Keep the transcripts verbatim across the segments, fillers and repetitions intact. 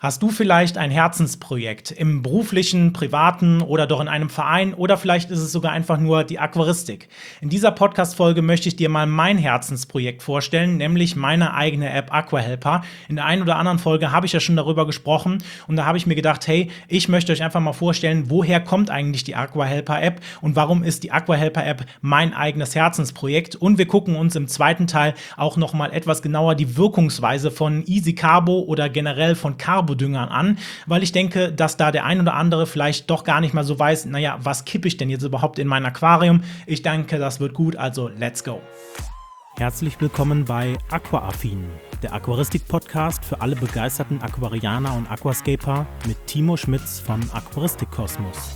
Hast du vielleicht ein Herzensprojekt im beruflichen, privaten oder doch in einem Verein oder vielleicht ist es sogar einfach nur die Aquaristik? In dieser Podcast-Folge möchte ich dir mal mein Herzensprojekt vorstellen, nämlich meine eigene App Aquahelper. In der einen oder anderen Folge habe ich ja schon darüber gesprochen und da habe ich mir gedacht, hey, ich möchte euch einfach mal vorstellen, woher kommt eigentlich die Aquahelper-App und warum ist die Aquahelper-App mein eigenes Herzensprojekt? Und wir gucken uns im zweiten Teil auch noch mal etwas genauer die Wirkungsweise von Easy Carbo oder generell von Carbo Düngern an, weil ich denke, dass da der ein oder andere vielleicht doch gar nicht mal so weiß, naja, was kippe ich denn jetzt überhaupt in mein Aquarium? Ich denke, das wird gut, also let's go. Herzlich willkommen bei Aquaaffin, der Aquaristik-Podcast für alle begeisterten Aquarianer und Aquascaper mit Timo Schmitz von Aquaristik Kosmos.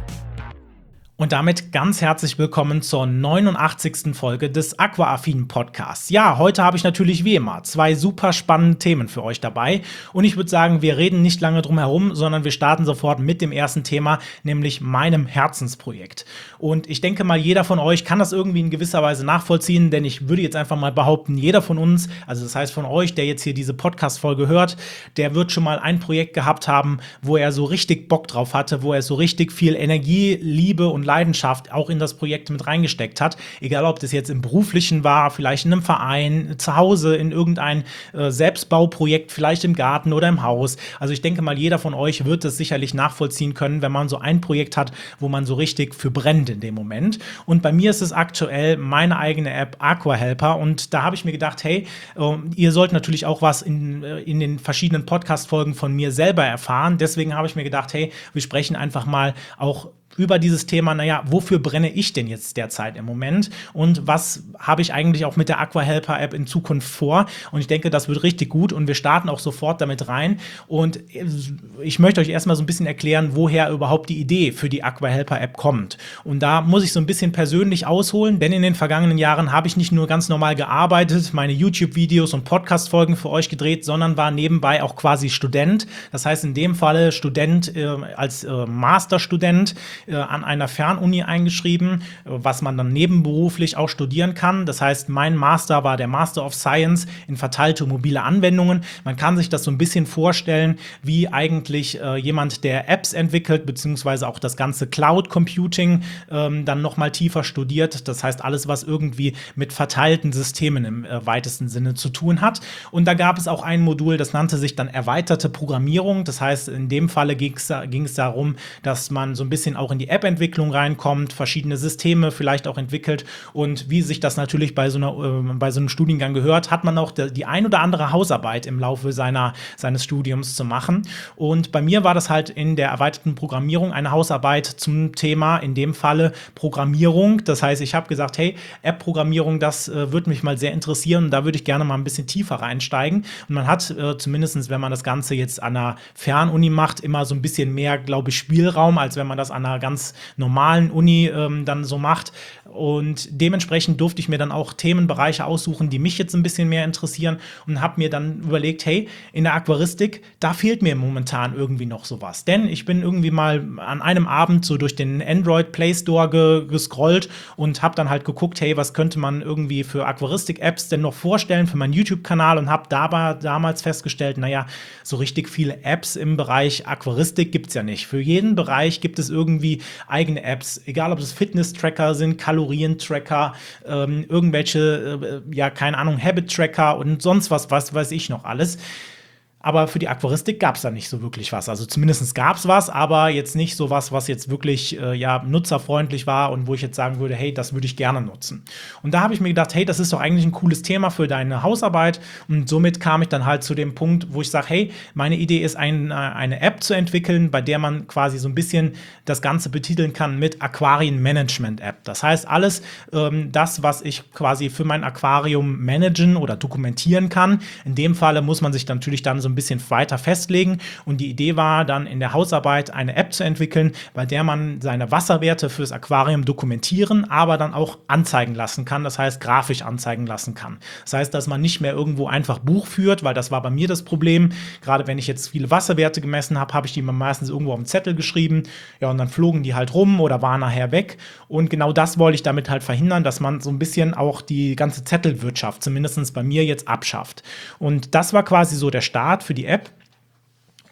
Und damit ganz herzlich willkommen zur neunundachtzigsten Folge des Aquaaffin Podcasts. Ja, heute habe ich natürlich wie immer zwei super spannende Themen für euch dabei. Und ich würde sagen, wir reden nicht lange drum herum, sondern wir starten sofort mit dem ersten Thema, nämlich meinem Herzensprojekt. Und ich denke mal, jeder von euch kann das irgendwie in gewisser Weise nachvollziehen, denn ich würde jetzt einfach mal behaupten, jeder von uns, also das heißt von euch, der jetzt hier diese Podcast-Folge hört, der wird schon mal ein Projekt gehabt haben, wo er so richtig Bock drauf hatte, wo er so richtig viel Energie, Liebe und Leidenschaft auch in das Projekt mit reingesteckt hat. Egal, ob das jetzt im Beruflichen war, vielleicht in einem Verein, zu Hause in irgendein äh, Selbstbauprojekt, vielleicht im Garten oder im Haus. Also ich denke mal, jeder von euch wird es sicherlich nachvollziehen können, wenn man so ein Projekt hat, wo man so richtig für brennt in dem Moment. Und bei mir ist es aktuell meine eigene App Aquahelper und da habe ich mir gedacht, hey, äh, ihr sollt natürlich auch was in, äh, in den verschiedenen Podcast-Folgen von mir selber erfahren. Deswegen habe ich mir gedacht, hey, wir sprechen einfach mal auch über dieses Thema, naja, wofür brenne ich denn jetzt derzeit im Moment und was habe ich eigentlich auch mit der Aquahelper-App in Zukunft vor? Und ich denke, das wird richtig gut und wir starten auch sofort damit rein und ich möchte euch erstmal so ein bisschen erklären, woher überhaupt die Idee für die Aquahelper-App kommt. Und da muss ich so ein bisschen persönlich ausholen, denn in den vergangenen Jahren habe ich nicht nur ganz normal gearbeitet, meine YouTube-Videos und Podcast-Folgen für euch gedreht, sondern war nebenbei auch quasi Student. Das heißt in dem Falle Student äh, als äh, Masterstudent an einer Fernuni eingeschrieben, was man dann nebenberuflich auch studieren kann. Das heißt, mein Master war der Master of Science in verteilte mobile Anwendungen. Man kann sich das so ein bisschen vorstellen, wie eigentlich äh, jemand, der Apps entwickelt, beziehungsweise auch das ganze Cloud Computing ähm, dann nochmal tiefer studiert. Das heißt, alles, was irgendwie mit verteilten Systemen im äh, weitesten Sinne zu tun hat. Und da gab es auch ein Modul, das nannte sich dann erweiterte Programmierung. Das heißt, in dem Falle ging es darum, dass man so ein bisschen auch in die App-Entwicklung reinkommt, verschiedene Systeme vielleicht auch entwickelt und wie sich das natürlich bei so, einer, äh, bei so einem Studiengang gehört, hat man auch die, die ein oder andere Hausarbeit im Laufe seiner, seines Studiums zu machen. Und bei mir war das halt in der erweiterten Programmierung eine Hausarbeit zum Thema, in dem Falle Programmierung. Das heißt, ich habe gesagt, hey, App-Programmierung, das äh, würde mich mal sehr interessieren und da würde ich gerne mal ein bisschen tiefer reinsteigen. Und man hat äh, zumindest, wenn man das Ganze jetzt an einer Fernuni macht, immer so ein bisschen mehr, glaube ich, Spielraum, als wenn man das an einer ganz normalen Uni ähm, dann so macht. Und dementsprechend durfte ich mir dann auch Themenbereiche aussuchen, die mich jetzt ein bisschen mehr interessieren und habe mir dann überlegt, hey, in der Aquaristik, da fehlt mir momentan irgendwie noch sowas. Denn ich bin irgendwie mal an einem Abend so durch den Android Play Store ge- gescrollt und habe dann halt geguckt, hey, was könnte man irgendwie für Aquaristik-Apps denn noch vorstellen für meinen YouTube-Kanal und habe dabei damals festgestellt, naja, so richtig viele Apps im Bereich Aquaristik gibt es ja nicht. Für jeden Bereich gibt es irgendwie eigene Apps, egal ob es Fitness-Tracker sind, Kalorien-Tracker, ähm, irgendwelche, äh, ja, keine Ahnung, Habit-Tracker und sonst was, was weiß ich noch alles. Aber für die Aquaristik gab es da nicht so wirklich was. Also zumindest gab es was, aber jetzt nicht so was, was jetzt wirklich äh, ja, nutzerfreundlich war und wo ich jetzt sagen würde, hey, das würde ich gerne nutzen. Und da habe ich mir gedacht, hey, das ist doch eigentlich ein cooles Thema für deine Hausarbeit. Und somit kam ich dann halt zu dem Punkt, wo ich sage, hey, meine Idee ist, ein, eine App zu entwickeln, bei der man quasi so ein bisschen das Ganze betiteln kann mit Aquarien-Management-App. Das heißt, alles ähm, das, was ich quasi für mein Aquarium managen oder dokumentieren kann. In dem Falle muss man sich natürlich dann so ein bisschen weiter festlegen und die Idee war dann in der Hausarbeit eine App zu entwickeln, bei der man seine Wasserwerte fürs Aquarium dokumentieren, aber dann auch anzeigen lassen kann, das heißt grafisch anzeigen lassen kann. Das heißt, dass man nicht mehr irgendwo einfach Buch führt, weil das war bei mir das Problem, gerade wenn ich jetzt viele Wasserwerte gemessen habe, habe ich die meistens irgendwo auf den Zettel geschrieben, ja und dann flogen die halt rum oder waren nachher weg und genau das wollte ich damit halt verhindern, dass man so ein bisschen auch die ganze Zettelwirtschaft, zumindest bei mir jetzt abschafft und das war quasi so der Start für die App.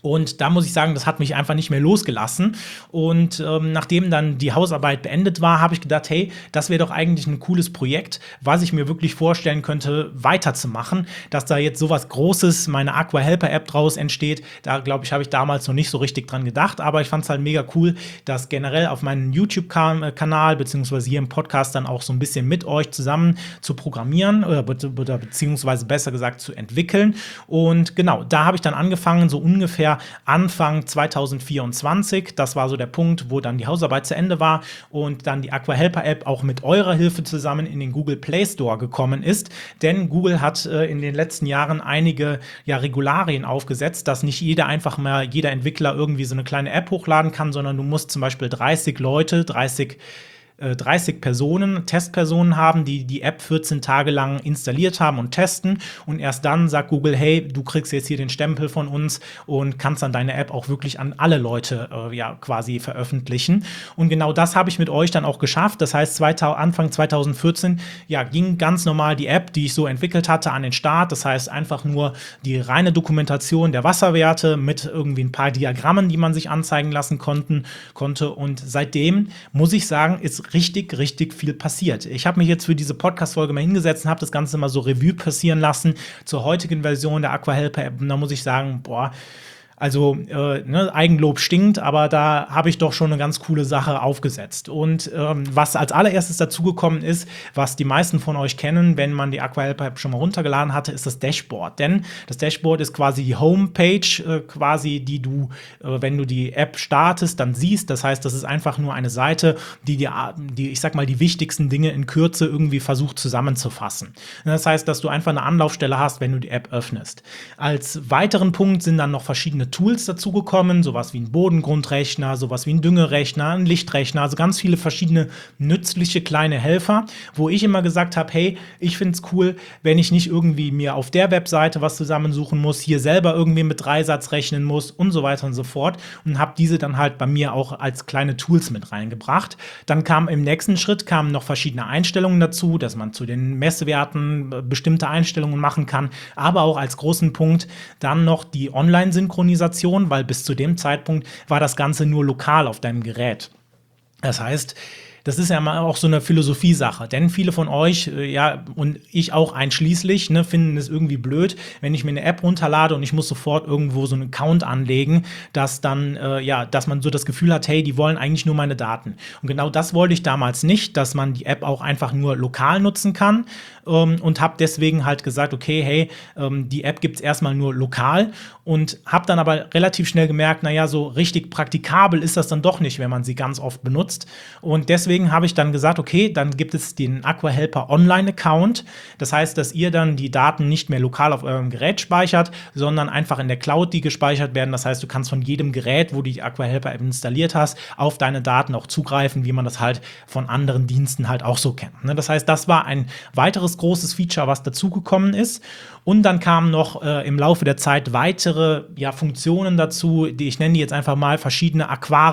Und da muss ich sagen, das hat mich einfach nicht mehr losgelassen. Und ähm, nachdem dann die Hausarbeit beendet war, habe ich gedacht, hey, das wäre doch eigentlich ein cooles Projekt, was ich mir wirklich vorstellen könnte, weiterzumachen. Dass da jetzt sowas Großes, meine Aqua Helper App draus entsteht, da glaube ich, habe ich damals noch nicht so richtig dran gedacht. Aber ich fand es halt mega cool, das generell auf meinem YouTube-Kanal beziehungsweise hier im Podcast dann auch so ein bisschen mit euch zusammen zu programmieren oder, oder beziehungsweise besser gesagt zu entwickeln. Und genau, da habe ich dann angefangen, so ungefähr Anfang zwanzig vierundzwanzig, das war so der Punkt, wo dann die Hausarbeit zu Ende war und dann die Aqua Helper App auch mit eurer Hilfe zusammen in den Google Play Store gekommen ist, denn Google hat äh, in den letzten Jahren einige ja, Regularien aufgesetzt, dass nicht jeder einfach mal, jeder Entwickler irgendwie so eine kleine App hochladen kann, sondern du musst zum Beispiel dreißig Leute, dreißig dreißig Personen, Testpersonen haben, die die App vierzehn Tage lang installiert haben und testen. Und erst dann sagt Google, hey, du kriegst jetzt hier den Stempel von uns und kannst dann deine App auch wirklich an alle Leute äh, ja, quasi veröffentlichen. Und genau das habe ich mit euch dann auch geschafft. Das heißt, Anfang zwanzig vierzehn ja, ging ganz normal die App, die ich so entwickelt hatte, an den Start. Das heißt, einfach nur die reine Dokumentation der Wasserwerte mit irgendwie ein paar Diagrammen, die man sich anzeigen lassen konnten, konnte. Und seitdem, muss ich sagen, ist richtig, richtig viel passiert. Ich habe mich jetzt für diese Podcast-Folge mal hingesetzt und habe das Ganze mal so Revue passieren lassen zur heutigen Version der Aqua Helper App. Und da muss ich sagen, boah, also äh, ne, Eigenlob stinkt, aber da habe ich doch schon eine ganz coole Sache aufgesetzt. Und ähm, was als allererstes dazugekommen ist, was die meisten von euch kennen, wenn man die Aqua Helper App schon mal runtergeladen hatte, ist das Dashboard. Denn das Dashboard ist quasi die Homepage, äh, quasi, die du, äh, wenn du die App startest, dann siehst. Das heißt, das ist einfach nur eine Seite, die dir, die, ich sag mal, die wichtigsten Dinge in Kürze irgendwie versucht zusammenzufassen. Das heißt, dass du einfach eine Anlaufstelle hast, wenn du die App öffnest. Als weiteren Punkt sind dann noch verschiedene Tools dazugekommen, sowas wie ein Bodengrundrechner, sowas wie ein Düngerechner, ein Lichtrechner, also ganz viele verschiedene nützliche kleine Helfer, wo ich immer gesagt habe, hey, ich finde es cool, wenn ich nicht irgendwie mir auf der Webseite was zusammensuchen muss, hier selber irgendwie mit Dreisatz rechnen muss und so weiter und so fort und habe diese dann halt bei mir auch als kleine Tools mit reingebracht. Dann kam im nächsten Schritt kamen noch verschiedene Einstellungen dazu, dass man zu den Messwerten bestimmte Einstellungen machen kann, aber auch als großen Punkt dann noch die Online-Synchronisation, weil bis zu dem Zeitpunkt war das Ganze nur lokal auf deinem Gerät. Das heißt, das ist ja mal auch so eine Philosophiesache, denn viele von euch, äh, ja, und ich auch einschließlich, ne, finden es irgendwie blöd, wenn ich mir eine App runterlade und ich muss sofort irgendwo so einen Account anlegen, dass dann, äh, ja, dass man so das Gefühl hat, hey, die wollen eigentlich nur meine Daten. Und genau das wollte ich damals nicht, dass man die App auch einfach nur lokal nutzen kann, ähm, und habe deswegen halt gesagt, okay, hey, ähm, die App gibt es erstmal nur lokal und habe dann aber relativ schnell gemerkt, naja, so richtig praktikabel ist das dann doch nicht, wenn man sie ganz oft benutzt. Und deswegen habe ich dann gesagt, okay, dann gibt es den Aqua Helper Online-Account. Das heißt, dass ihr dann die Daten nicht mehr lokal auf eurem Gerät speichert, sondern einfach in der Cloud, die gespeichert werden. Das heißt, du kannst von jedem Gerät, wo du die Aqua Helper App installiert hast, auf deine Daten auch zugreifen, wie man das halt von anderen Diensten halt auch so kennt. Das heißt, das war ein weiteres großes Feature, was dazugekommen ist. Und dann kamen noch äh, im Laufe der Zeit weitere ja, Funktionen dazu, die ich nenne die jetzt einfach mal verschiedene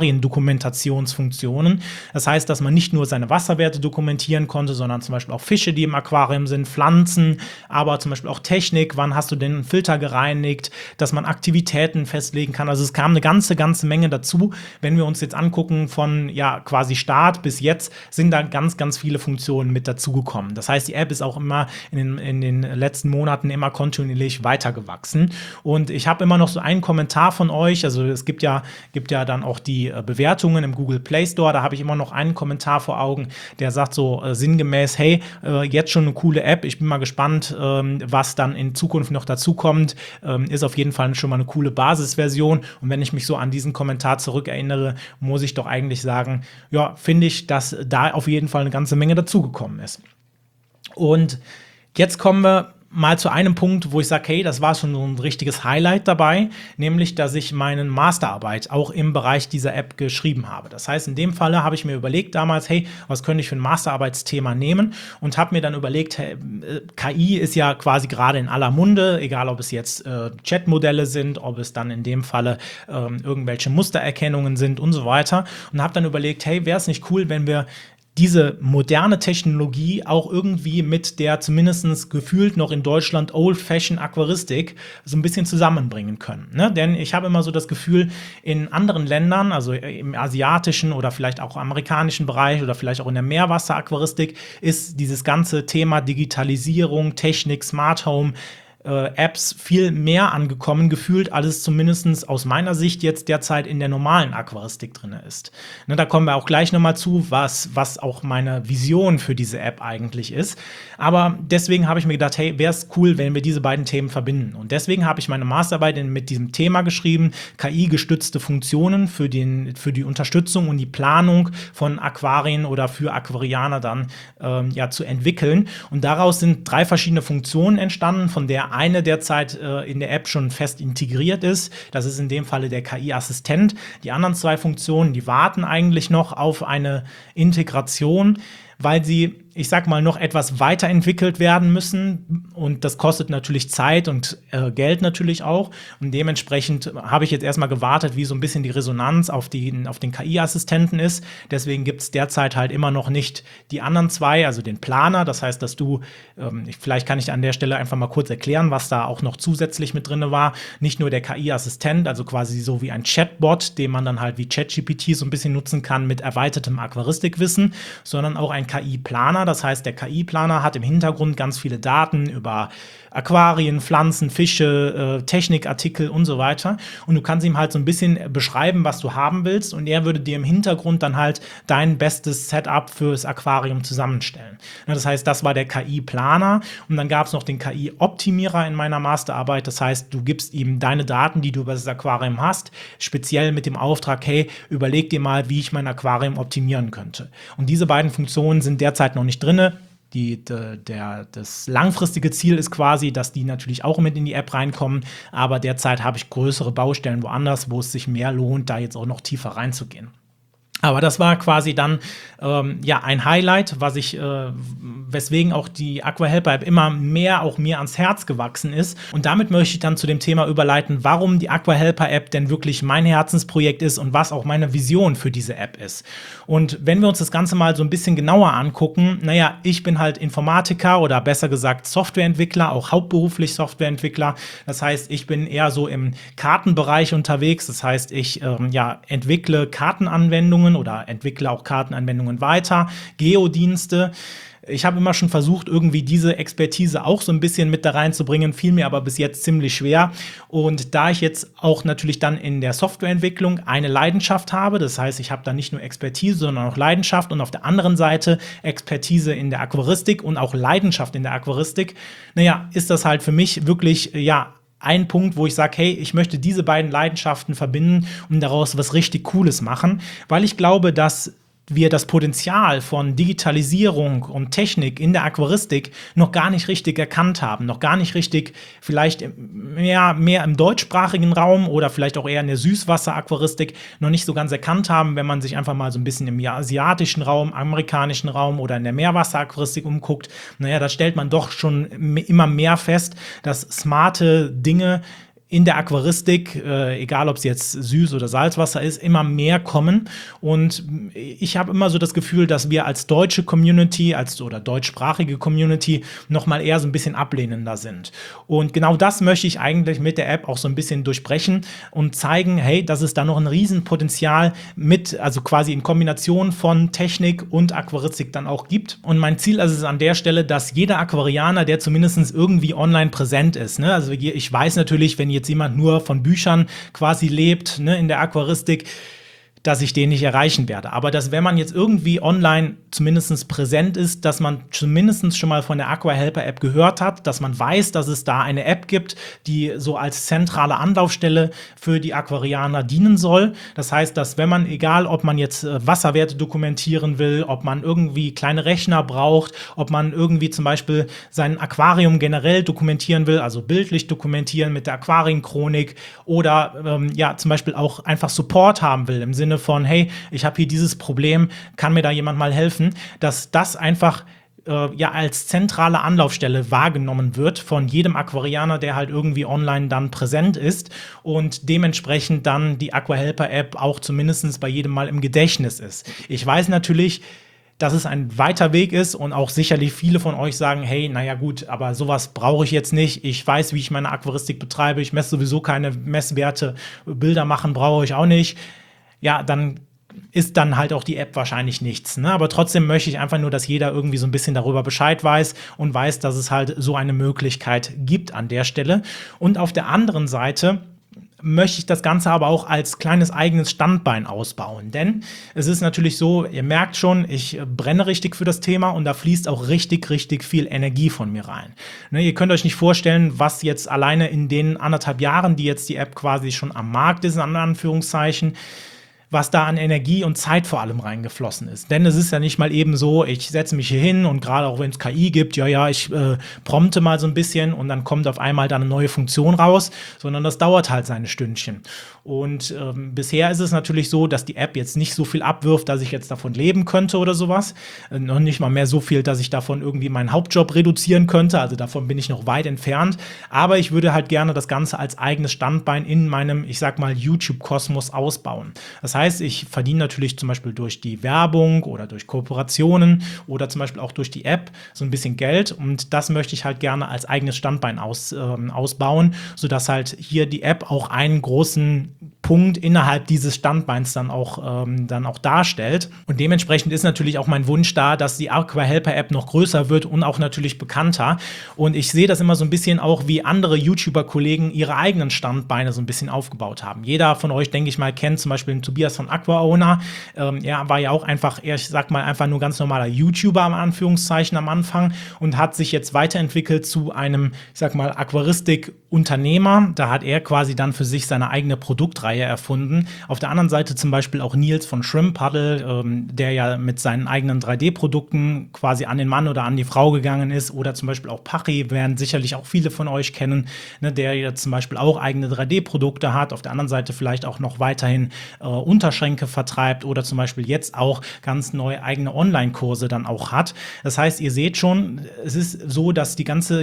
Aquarien-Dokumentationsfunktionen. Das heißt, dass man nicht nur seine Wasserwerte dokumentieren konnte, sondern zum Beispiel auch Fische, die im Aquarium sind, Pflanzen, aber zum Beispiel auch Technik, wann hast du den Filter gereinigt, dass man Aktivitäten festlegen kann. Also es kam eine ganze, ganze Menge dazu. Wenn wir uns jetzt angucken von ja quasi Start bis jetzt, sind da ganz, ganz viele Funktionen mit dazugekommen. Das heißt, die App ist auch immer in den, in den letzten Monaten immer kontinuierlich weitergewachsen. Und ich habe immer noch so einen Kommentar von euch, also es gibt ja, gibt ja dann auch die äh, Bewertungen im Google Play Store, da habe ich immer noch einen Kommentar vor Augen, der sagt so äh, sinngemäß, hey, äh, jetzt schon eine coole App, ich bin mal gespannt, ähm, was dann in Zukunft noch dazu kommt, ähm, ist auf jeden Fall schon mal eine coole Basisversion und wenn ich mich so an diesen Kommentar zurückerinnere, muss ich doch eigentlich sagen, ja, finde ich, dass da auf jeden Fall eine ganze Menge dazugekommen ist. Und jetzt kommen wir mal zu einem Punkt, wo ich sage, hey, das war schon so ein richtiges Highlight dabei, nämlich, dass ich meine Masterarbeit auch im Bereich dieser App geschrieben habe. Das heißt, in dem Falle habe ich mir überlegt damals, hey, was könnte ich für ein Masterarbeitsthema nehmen und habe mir dann überlegt, hey, K I ist ja quasi gerade in aller Munde, egal ob es jetzt äh, Chatmodelle sind, ob es dann in dem Falle äh, irgendwelche Mustererkennungen sind und so weiter und habe dann überlegt, hey, wäre es nicht cool, wenn wir diese moderne Technologie auch irgendwie mit der zumindest gefühlt noch in Deutschland Old-Fashioned Aquaristik so ein bisschen zusammenbringen können. Ne? Denn ich habe immer so das Gefühl, in anderen Ländern, also im asiatischen oder vielleicht auch amerikanischen Bereich oder vielleicht auch in der Meerwasseraquaristik, ist dieses ganze Thema Digitalisierung, Technik, Smart Home, Äh, Apps viel mehr angekommen gefühlt, als es zumindest aus meiner Sicht jetzt derzeit in der normalen Aquaristik drin ist. Ne, da kommen wir auch gleich nochmal zu, was, was auch meine Vision für diese App eigentlich ist. Aber deswegen habe ich mir gedacht, hey, wäre es cool, wenn wir diese beiden Themen verbinden. Und deswegen habe ich meine Masterarbeit in, mit diesem Thema geschrieben, K I-gestützte Funktionen für, den, für die Unterstützung und die Planung von Aquarien oder für Aquarianer dann ähm, ja, zu entwickeln. Und daraus sind drei verschiedene Funktionen entstanden, von der eine derzeit äh, in der App schon fest integriert ist. Das ist in dem Falle der K I-Assistent. Die anderen zwei Funktionen, die warten eigentlich noch auf eine Integration, weil sie, ich sag mal, noch etwas weiterentwickelt werden müssen. Und das kostet natürlich Zeit und äh, Geld natürlich auch. Und dementsprechend habe ich jetzt erstmal gewartet, wie so ein bisschen die Resonanz auf, die, auf den K I-Assistenten ist. Deswegen gibt es derzeit halt immer noch nicht die anderen zwei, also den Planer. Das heißt, dass du, ähm, vielleicht kann ich an der Stelle einfach mal kurz erklären, was da auch noch zusätzlich mit drin war. Nicht nur der K I-Assistent, also quasi so wie ein Chatbot, den man dann halt wie ChatGPT so ein bisschen nutzen kann mit erweitertem Aquaristikwissen, sondern auch ein K I-Planer. Das heißt, der K I-Planer hat im Hintergrund ganz viele Daten über Aquarien, Pflanzen, Fische, äh, Technikartikel und so weiter. Und du kannst ihm halt so ein bisschen beschreiben, was du haben willst. Und er würde dir im Hintergrund dann halt dein bestes Setup fürs Aquarium zusammenstellen. Ja, das heißt, das war der K I-Planer. Und dann gab es noch den K I-Optimierer in meiner Masterarbeit. Das heißt, du gibst ihm deine Daten, die du über das Aquarium hast, speziell mit dem Auftrag, hey, überleg dir mal, wie ich mein Aquarium optimieren könnte. Und diese beiden Funktionen sind derzeit noch nicht drin. Die, de, der, das langfristige Ziel ist quasi, dass die natürlich auch mit in die App reinkommen, aber derzeit habe ich größere Baustellen woanders, wo es sich mehr lohnt, da jetzt auch noch tiefer reinzugehen. Aber das war quasi dann ähm, ja ein Highlight, was ich, äh, weswegen auch die AquaHelper App immer mehr auch mir ans Herz gewachsen ist. Und damit möchte ich dann zu dem Thema überleiten, warum die AquaHelper App denn wirklich mein Herzensprojekt ist und was auch meine Vision für diese App ist. Und wenn wir uns das Ganze mal so ein bisschen genauer angucken, naja, ich bin halt Informatiker oder besser gesagt Softwareentwickler, auch hauptberuflich Softwareentwickler. Das heißt, ich bin eher so im Kartenbereich unterwegs. Das heißt, ich ähm, ja, entwickle Kartenanwendungen oder entwickle auch Kartenanwendungen weiter, Geodienste. Ich habe immer schon versucht, irgendwie diese Expertise auch so ein bisschen mit da reinzubringen, fiel mir aber bis jetzt ziemlich schwer. Und da ich jetzt auch natürlich dann in der Softwareentwicklung eine Leidenschaft habe, das heißt, ich habe da nicht nur Expertise, sondern auch Leidenschaft und auf der anderen Seite Expertise in der Aquaristik und auch Leidenschaft in der Aquaristik, naja, ist das halt für mich wirklich, ja, ein Punkt, wo ich sage, hey, ich möchte diese beiden Leidenschaften verbinden und daraus was richtig Cooles machen, weil ich glaube, dass wir das Potenzial von Digitalisierung und Technik in der Aquaristik noch gar nicht richtig erkannt haben, noch gar nicht richtig vielleicht mehr, mehr im deutschsprachigen Raum oder vielleicht auch eher in der Süßwasser-Aquaristik noch nicht so ganz erkannt haben, wenn man sich einfach mal so ein bisschen im asiatischen Raum, amerikanischen Raum oder in der Meerwasser-Aquaristik umguckt. Naja, da stellt man doch schon immer mehr fest, dass smarte Dinge in der Aquaristik, äh, egal ob es jetzt Süß- oder Salzwasser ist, immer mehr kommen. Und ich habe immer so das Gefühl, dass wir als deutsche Community, als oder deutschsprachige Community noch mal eher so ein bisschen ablehnender sind. Und genau das möchte ich eigentlich mit der App auch so ein bisschen durchbrechen und zeigen, hey, dass es da noch ein Riesenpotenzial mit, also quasi in Kombination von Technik und Aquaristik dann auch gibt. Und mein Ziel ist es an der Stelle, dass jeder Aquarianer, der zumindest irgendwie online präsent ist, ne? Also ich weiß natürlich, wenn jetzt jemand nur von Büchern quasi lebt, ne, in der Aquaristik, dass ich den nicht erreichen werde. Aber dass, wenn man jetzt irgendwie online zumindest präsent ist, dass man zumindest schon mal von der AquaHelper App gehört hat, dass man weiß, dass es da eine App gibt, die so als zentrale Anlaufstelle für die Aquarianer dienen soll. Das heißt, dass wenn man, egal ob man jetzt äh, Wasserwerte dokumentieren will, ob man irgendwie kleine Rechner braucht, ob man irgendwie zum Beispiel sein Aquarium generell dokumentieren will, also bildlich dokumentieren mit der Aquarienchronik oder ähm, ja, zum Beispiel auch einfach Support haben will, im Sinne von, hey, ich habe hier dieses Problem, kann mir da jemand mal helfen, dass das einfach äh, ja als zentrale Anlaufstelle wahrgenommen wird von jedem Aquarianer, der halt irgendwie online dann präsent ist und dementsprechend dann die AquaHelper App auch zumindest bei jedem Mal im Gedächtnis ist. Ich weiß natürlich, dass es ein weiter Weg ist und auch sicherlich viele von euch sagen, hey, naja gut, aber sowas brauche ich jetzt nicht. Ich weiß, wie ich meine Aquaristik betreibe. Ich messe sowieso keine Messwerte. Bilder machen brauche ich auch nicht. Ja, dann ist dann halt auch die App wahrscheinlich nichts. Ne? Aber trotzdem möchte ich einfach nur, dass jeder irgendwie so ein bisschen darüber Bescheid weiß und weiß, dass es halt so eine Möglichkeit gibt an der Stelle. Und auf der anderen Seite möchte ich das Ganze aber auch als kleines eigenes Standbein ausbauen. Denn es ist natürlich so, ihr merkt schon, ich brenne richtig für das Thema und da fließt auch richtig, richtig viel Energie von mir rein. Ne, ihr könnt euch nicht vorstellen, was jetzt alleine in den anderthalb Jahren, die jetzt die App quasi schon am Markt ist, in Anführungszeichen, was da an Energie und Zeit vor allem reingeflossen ist. Denn es ist ja nicht mal eben so, ich setze mich hier hin und gerade auch wenn es K I gibt, ja, ja, ich äh, prompte mal so ein bisschen und dann kommt auf einmal da eine neue Funktion raus, sondern das dauert halt seine Stündchen. Und ähm, bisher ist es natürlich so, dass die App jetzt nicht so viel abwirft, dass ich jetzt davon leben könnte oder sowas. Äh, noch nicht mal mehr so viel, dass ich davon irgendwie meinen Hauptjob reduzieren könnte. Also davon bin ich noch weit entfernt. Aber ich würde halt gerne das Ganze als eigenes Standbein in meinem, ich sag mal, YouTube-Kosmos ausbauen. Das heißt, ich verdiene natürlich zum Beispiel durch die Werbung oder durch Kooperationen oder zum Beispiel auch durch die App so ein bisschen Geld. Und das möchte ich halt gerne als eigenes Standbein aus, ähm, ausbauen, sodass halt hier die App auch einen großen Punkt innerhalb dieses Standbeins dann auch, ähm, dann auch darstellt. Und dementsprechend ist natürlich auch mein Wunsch da, dass die AquaHelper-App noch größer wird und auch natürlich bekannter. Und ich sehe das immer so ein bisschen auch, wie andere YouTuber-Kollegen ihre eigenen Standbeine so ein bisschen aufgebaut haben. Jeder von euch, denke ich mal, kennt zum Beispiel den Tobias von AquaOwner. Ähm, er war ja auch einfach, ich sag mal, einfach nur ganz normaler YouTuber am Anführungszeichen am Anfang und hat sich jetzt weiterentwickelt zu einem, ich sag mal, Aquaristik-Unternehmer. Da hat er quasi dann für sich seine eigene Produktreihe erfunden. Auf der anderen Seite zum Beispiel auch Nils von Shrimp Puddle, ähm, der ja mit seinen eigenen drei D-Produkten quasi an den Mann oder an die Frau gegangen ist. Oder zum Beispiel auch Pachi, werden sicherlich auch viele von euch kennen, ne, der ja zum Beispiel auch eigene drei D-Produkte hat. Auf der anderen Seite vielleicht auch noch weiterhin äh, Unterschränke vertreibt oder zum Beispiel jetzt auch ganz neue eigene Online-Kurse dann auch hat. Das heißt, ihr seht schon, es ist so, dass die ganze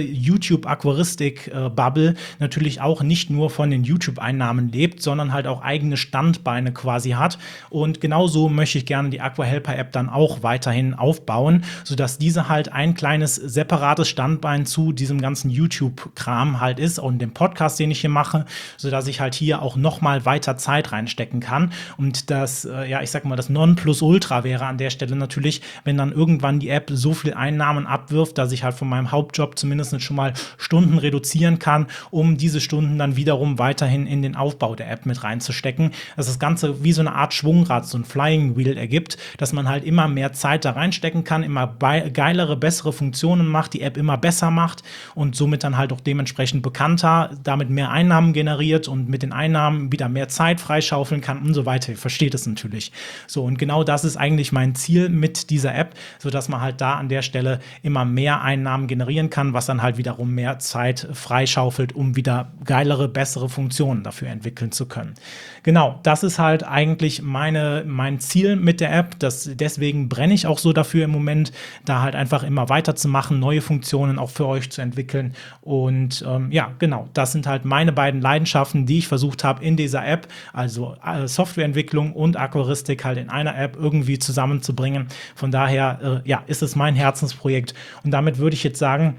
YouTube-Aquaristik-Bubble natürlich auch nicht nur von den YouTube-Einnahmen lebt, sondern halt auch eigene Standbeine quasi hat. Und genauso möchte ich gerne die AquaHelper-App dann auch weiterhin aufbauen, sodass diese halt ein kleines separates Standbein zu diesem ganzen YouTube-Kram halt ist und dem Podcast, den ich hier mache, sodass ich halt hier auch noch mal weiter Zeit reinstecken kann. Und das, äh, ja, ich sag mal, das Nonplusultra wäre an der Stelle natürlich, wenn dann irgendwann die App so viel Einnahmen abwirft, dass ich halt von meinem Hauptjob zumindest schon mal Stunden reduzieren kann, um diese Stunden dann wiederum weiterhin in den Aufbau der App mit reinzustecken, dass das Ganze wie so eine Art Schwungrad, so ein Flying Wheel ergibt, dass man halt immer mehr Zeit da reinstecken kann, immer geilere, bessere Funktionen macht, die App immer besser macht und somit dann halt auch dementsprechend bekannter, damit mehr Einnahmen generiert und mit den Einnahmen wieder mehr Zeit freischaufeln kann und so weiter. Ihr versteht es natürlich. So, und genau das ist eigentlich mein Ziel mit dieser App, sodass man halt da an der Stelle immer mehr Einnahmen generieren kann, was dann halt wiederum mehr Zeit freischaufelt, um wieder geilere, bessere Funktionen dafür entwickeln zu können. Genau, das ist halt eigentlich meine, mein Ziel mit der App. Das, deswegen brenne ich auch so dafür im Moment, da halt einfach immer weiterzumachen, neue Funktionen auch für euch zu entwickeln. Und ähm, ja, genau, das sind halt meine beiden Leidenschaften, die ich versucht habe in dieser App, also äh, Softwareentwicklung und Aquaristik halt in einer App irgendwie zusammenzubringen. Von daher, äh, ja, ist es mein Herzensprojekt. Und damit würde ich jetzt sagen,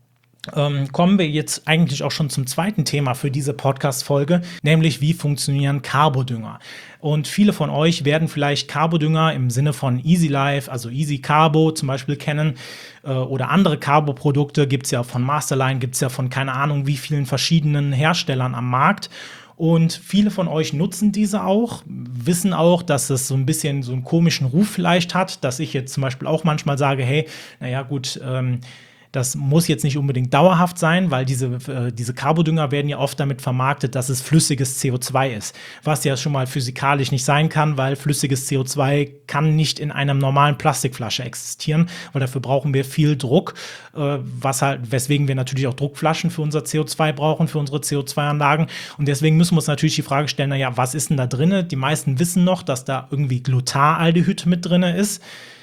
Ähm, kommen wir jetzt eigentlich auch schon zum zweiten Thema für diese Podcast-Folge, nämlich wie funktionieren Carbodünger. Und viele von euch werden vielleicht Carbodünger im Sinne von Easy Life, also Easy Carbo zum Beispiel kennen, äh, oder andere Carbo-Produkte gibt es ja von Masterline, gibt es ja von keine Ahnung wie vielen verschiedenen Herstellern am Markt. Und viele von euch nutzen diese auch, wissen auch, dass es so ein bisschen so einen komischen Ruf vielleicht hat, dass ich jetzt zum Beispiel auch manchmal sage, hey, naja gut, ähm, das muss jetzt nicht unbedingt dauerhaft sein, weil diese, äh, diese Carbodünger werden ja oft damit vermarktet, dass es flüssiges C O zwei ist, was ja schon mal physikalisch nicht sein kann, weil flüssiges C O zwei kann nicht in einer normalen Plastikflasche existieren, weil dafür brauchen wir viel Druck, äh, was halt, weswegen wir natürlich auch Druckflaschen für unser C O zwei brauchen, für unsere C O zwei Anlagen. Und deswegen müssen wir uns natürlich die Frage stellen, naja, was ist denn da drin? Die meisten wissen noch, dass da irgendwie Glutardehyd mit drin ist.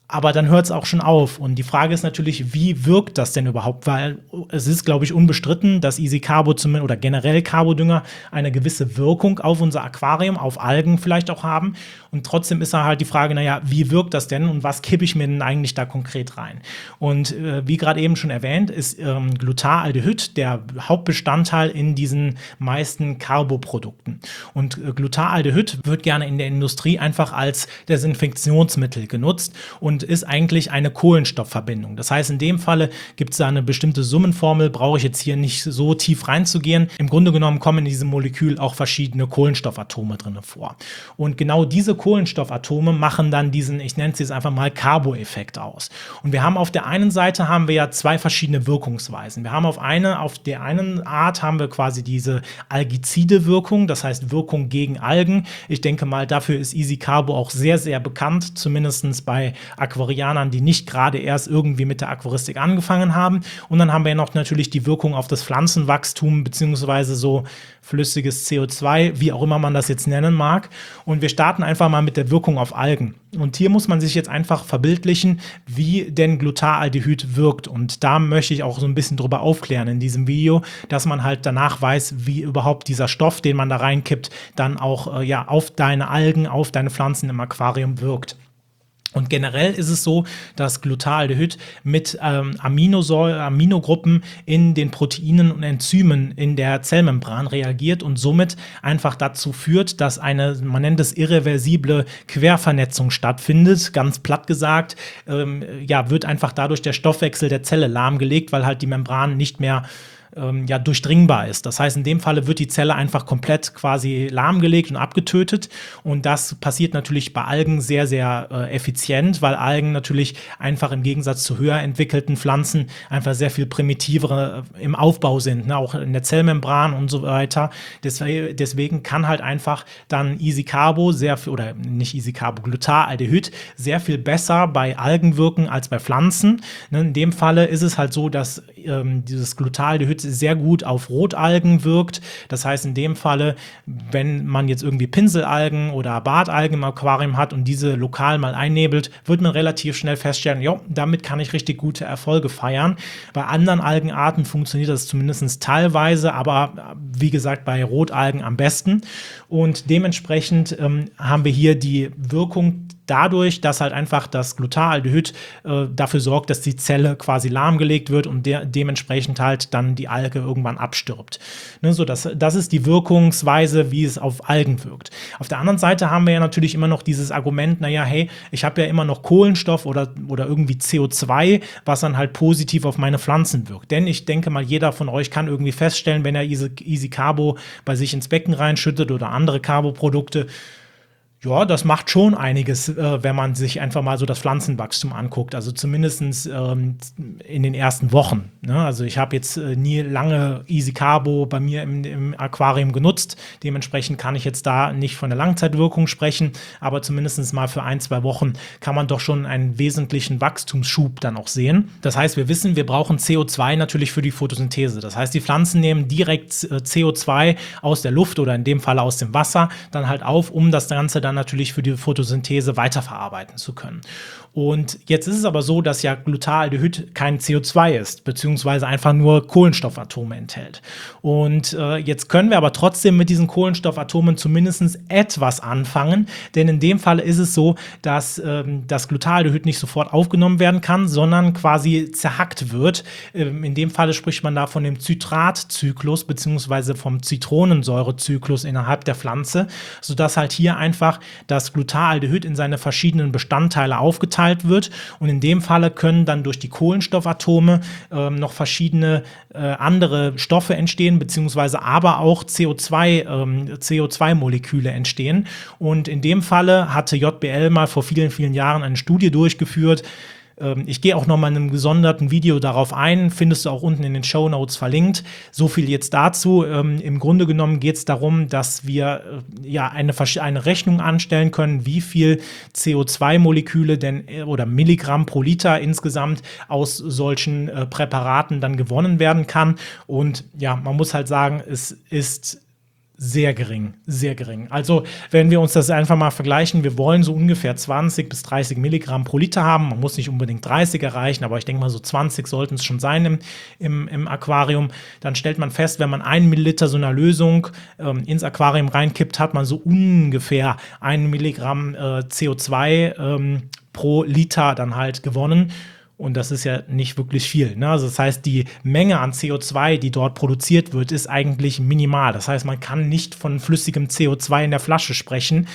Aber dann hört es auch schon auf. Und die Frage ist natürlich, wie wirkt das denn überhaupt? Weil es ist, glaube ich, unbestritten, dass Easy Carbo zumindest oder generell Carbodünger eine gewisse Wirkung auf unser Aquarium, auf Algen vielleicht auch haben. Und trotzdem ist da halt die Frage, naja, wie wirkt das denn und was kippe ich mir denn eigentlich da konkret rein? Und äh, wie gerade eben schon erwähnt, ist ähm, Glutaraldehyd der Hauptbestandteil in diesen meisten Carboprodukten. Und äh, Glutaraldehyd wird gerne in der Industrie einfach als Desinfektionsmittel genutzt und ist eigentlich eine Kohlenstoffverbindung. Das heißt, in dem Falle gibt es da eine bestimmte Summenformel, brauche ich jetzt hier nicht so tief reinzugehen. Im Grunde genommen kommen in diesem Molekül auch verschiedene Kohlenstoffatome drin vor. Und genau diese Kohlenstoffatome machen dann diesen, ich nenne es jetzt einfach mal Carbo-Effekt aus. Und wir haben auf der einen Seite haben wir ja zwei verschiedene Wirkungsweisen. Wir haben auf eine, auf der einen Art haben wir quasi diese algizide Wirkung, das heißt Wirkung gegen Algen. Ich denke mal, dafür ist Easy Carbo auch sehr, sehr bekannt, zumindest bei Aquarianern, die nicht gerade erst irgendwie mit der Aquaristik angefangen haben. Und dann haben wir ja noch natürlich die Wirkung auf das Pflanzenwachstum beziehungsweise so flüssiges C O zwei, wie auch immer man das jetzt nennen mag. Und wir starten einfach mal mit der Wirkung auf Algen. Und hier muss man sich jetzt einfach verbildlichen, wie denn Glutaraldehyd wirkt. Und da möchte ich auch so ein bisschen drüber aufklären in diesem Video, dass man halt danach weiß, wie überhaupt dieser Stoff, den man da reinkippt, dann auch äh, ja, auf deine Algen, auf deine Pflanzen im Aquarium wirkt. Und generell ist es so, dass Glutaraldehyd mit ähm, Aminosäure, Aminogruppen in den Proteinen und Enzymen in der Zellmembran reagiert und somit einfach dazu führt, dass eine, man nennt es irreversible Quervernetzung stattfindet. Ganz platt gesagt, ähm, ja, wird einfach dadurch der Stoffwechsel der Zelle lahmgelegt, weil halt die Membran nicht mehr ja, durchdringbar ist. Das heißt, in dem Falle wird die Zelle einfach komplett quasi lahmgelegt und abgetötet. Und das passiert natürlich bei Algen sehr, sehr äh, effizient, weil Algen natürlich einfach im Gegensatz zu höher entwickelten Pflanzen einfach sehr viel primitivere äh, im Aufbau sind, ne? Auch in der Zellmembran und so weiter. Deswegen, deswegen kann halt einfach dann Easy Carbo sehr viel, oder nicht Easy Carbo, Glutaraldehyd sehr viel besser bei Algen wirken als bei Pflanzen. Ne? In dem Falle ist es halt so, dass ähm, dieses Glutaraldehyd sehr gut auf Rotalgen wirkt. Das heißt, in dem Falle, wenn man jetzt irgendwie Pinselalgen oder Bartalgen im Aquarium hat und diese lokal mal einnebelt, wird man relativ schnell feststellen, ja, damit kann ich richtig gute Erfolge feiern. Bei anderen Algenarten funktioniert das zumindest teilweise, aber wie gesagt, bei Rotalgen am besten. Und dementsprechend ähm, haben wir hier die Wirkung dadurch, dass halt einfach das Glutaraldehyd äh, dafür sorgt, dass die Zelle quasi lahmgelegt wird und de- dementsprechend halt dann die Alge irgendwann abstirbt. Ne, so das, das ist die Wirkungsweise, wie es auf Algen wirkt. Auf der anderen Seite haben wir ja natürlich immer noch dieses Argument, naja, hey, ich habe ja immer noch Kohlenstoff oder, oder irgendwie C O zwei, was dann halt positiv auf meine Pflanzen wirkt. Denn ich denke mal, jeder von euch kann irgendwie feststellen, wenn er Easy, Easy Carbo bei sich ins Becken reinschüttet oder andere Carbo-Produkte, ja, das macht schon einiges, äh, wenn man sich einfach mal so das Pflanzenwachstum anguckt. Also zumindest ähm, in den ersten Wochen. Ne? Also ich habe jetzt äh, nie lange Easy Carbo bei mir im, im Aquarium genutzt. Dementsprechend kann ich jetzt da nicht von der Langzeitwirkung sprechen. Aber zumindest mal für ein, zwei Wochen kann man doch schon einen wesentlichen Wachstumsschub dann auch sehen. Das heißt, wir wissen, wir brauchen C O zwei natürlich für die Photosynthese. Das heißt, die Pflanzen nehmen direkt äh, C O zwei aus der Luft oder in dem Fall aus dem Wasser dann halt auf, um das Ganze dann natürlich für die Photosynthese weiterverarbeiten zu können. Und jetzt ist es aber so, dass ja Glutaraldehyd kein C O zwei ist, beziehungsweise einfach nur Kohlenstoffatome enthält. Und äh, jetzt können wir aber trotzdem mit diesen Kohlenstoffatomen zumindest etwas anfangen, denn in dem Fall ist es so, dass ähm, das Glutaraldehyd nicht sofort aufgenommen werden kann, sondern quasi zerhackt wird. Ähm, in dem Falle spricht man da von dem Citratzyklus, beziehungsweise vom Zitronensäurezyklus innerhalb der Pflanze, sodass halt hier einfach das Glutaraldehyd in seine verschiedenen Bestandteile aufgeteilt wird und in dem Falle können dann durch die Kohlenstoffatome ähm, noch verschiedene äh, andere Stoffe entstehen, beziehungsweise aber auch C O zwei, ähm, C O zwei Moleküle entstehen und in dem Falle hatte J B L mal vor vielen, vielen Jahren eine Studie durchgeführt. Ich gehe auch noch mal in einem gesonderten Video darauf ein, findest du auch unten in den Shownotes verlinkt. So viel jetzt dazu. Ähm, Im Grunde genommen geht es darum, dass wir äh, ja eine, eine Rechnung anstellen können, wie viel C O zwei Moleküle denn oder Milligramm pro Liter insgesamt aus solchen äh, Präparaten dann gewonnen werden kann. Und ja, man muss halt sagen, es ist Sehr gering, sehr gering. Also wenn wir uns das einfach mal vergleichen, wir wollen so ungefähr zwanzig bis dreißig Milligramm pro Liter haben. Man muss nicht unbedingt dreißig erreichen, aber ich denke mal so zwanzig sollten es schon sein im, im, im Aquarium. Dann stellt man fest, wenn man einen Milliliter so einer Lösung ähm, ins Aquarium reinkippt, hat man so ungefähr ein Milligramm äh, C O zwei ähm, pro Liter dann halt gewonnen. Und das ist ja nicht wirklich viel, ne? Also das heißt, die Menge an C O zwei, die dort produziert wird, ist eigentlich minimal. Das heißt, man kann nicht von flüssigem C O zwei in der Flasche sprechen,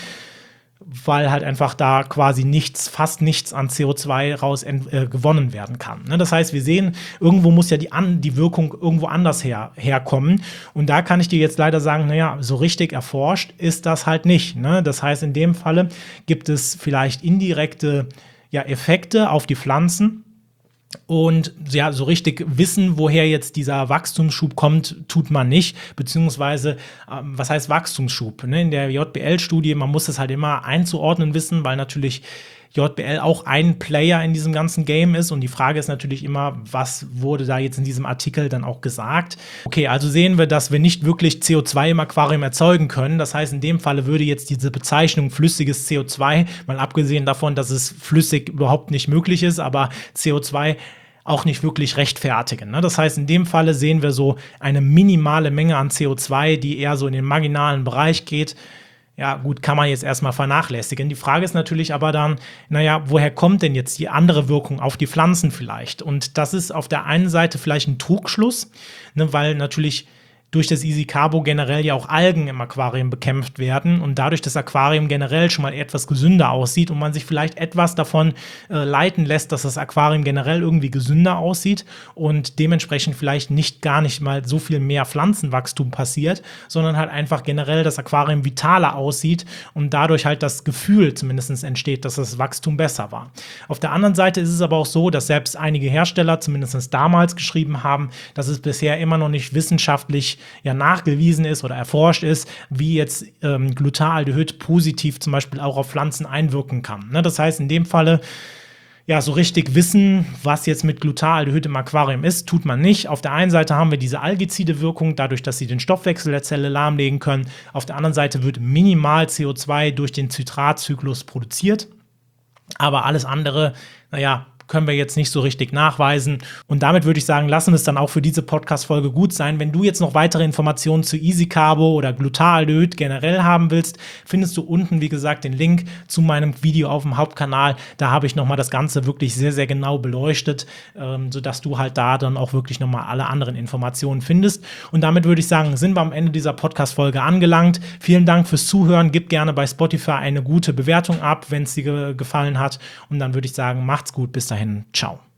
weil halt einfach da quasi nichts, fast nichts an C O zwei raus äh, gewonnen werden kann. Ne? Das heißt, wir sehen, irgendwo muss ja die, an, die Wirkung irgendwo anders her, herkommen. Und da kann ich dir jetzt leider sagen, naja, so richtig erforscht ist das halt nicht. Ne? Das heißt, in dem Falle gibt es vielleicht indirekte ja, Effekte auf die Pflanzen. Und ja, so richtig wissen, woher jetzt dieser Wachstumsschub kommt, tut man nicht. Beziehungsweise, ähm, was heißt Wachstumsschub? Ne? In der J B L-Studie, man muss es halt immer einzuordnen wissen, weil natürlich J B L auch ein Player in diesem ganzen Game ist. Und die Frage ist natürlich immer, was wurde da jetzt in diesem Artikel dann auch gesagt? Okay, also sehen wir, dass wir nicht wirklich C O zwei im Aquarium erzeugen können. Das heißt, in dem Falle würde jetzt diese Bezeichnung flüssiges C O zwei, mal abgesehen davon, dass es flüssig überhaupt nicht möglich ist, aber C O zwei auch nicht wirklich rechtfertigen. Ne? Das heißt, in dem Falle sehen wir so eine minimale Menge an C O zwei, die eher so in den marginalen Bereich geht. Ja, gut, kann man jetzt erstmal vernachlässigen. Die Frage ist natürlich aber dann, naja, woher kommt denn jetzt die andere Wirkung auf die Pflanzen vielleicht? Und das ist auf der einen Seite vielleicht ein Trugschluss, ne, weil natürlich durch das Easy Carbo generell ja auch Algen im Aquarium bekämpft werden und dadurch das Aquarium generell schon mal etwas gesünder aussieht und man sich vielleicht etwas davon äh, leiten lässt, dass das Aquarium generell irgendwie gesünder aussieht und dementsprechend vielleicht nicht gar nicht mal so viel mehr Pflanzenwachstum passiert, sondern halt einfach generell das Aquarium vitaler aussieht und dadurch halt das Gefühl zumindest entsteht, dass das Wachstum besser war. Auf der anderen Seite ist es aber auch so, dass selbst einige Hersteller zumindest damals geschrieben haben, dass es bisher immer noch nicht wissenschaftlich ja nachgewiesen ist oder erforscht ist, wie jetzt ähm, Glutaldehyd positiv zum Beispiel auch auf Pflanzen einwirken kann. Ne? Das heißt, in dem Falle ja, so richtig wissen, was jetzt mit Glutaldehyd im Aquarium ist, tut man nicht. Auf der einen Seite haben wir diese algizide Wirkung, dadurch, dass sie den Stoffwechsel der Zelle lahmlegen können. Auf der anderen Seite wird minimal C O zwei durch den Citratzyklus produziert. Aber alles andere, naja, können wir jetzt nicht so richtig nachweisen. Und damit würde ich sagen, lassen wir es dann auch für diese Podcast-Folge gut sein. Wenn du jetzt noch weitere Informationen zu Easy Carbo oder Glutaldehyd generell haben willst, findest du unten, wie gesagt, den Link zu meinem Video auf dem Hauptkanal. Da habe ich nochmal das Ganze wirklich sehr, sehr genau beleuchtet, ähm, sodass du halt da dann auch wirklich nochmal alle anderen Informationen findest. Und damit würde ich sagen, sind wir am Ende dieser Podcast-Folge angelangt. Vielen Dank fürs Zuhören. Gib gerne bei Spotify eine gute Bewertung ab, wenn es dir ge- gefallen hat. Und dann würde ich sagen, macht's gut. Bis dahin. Ciao.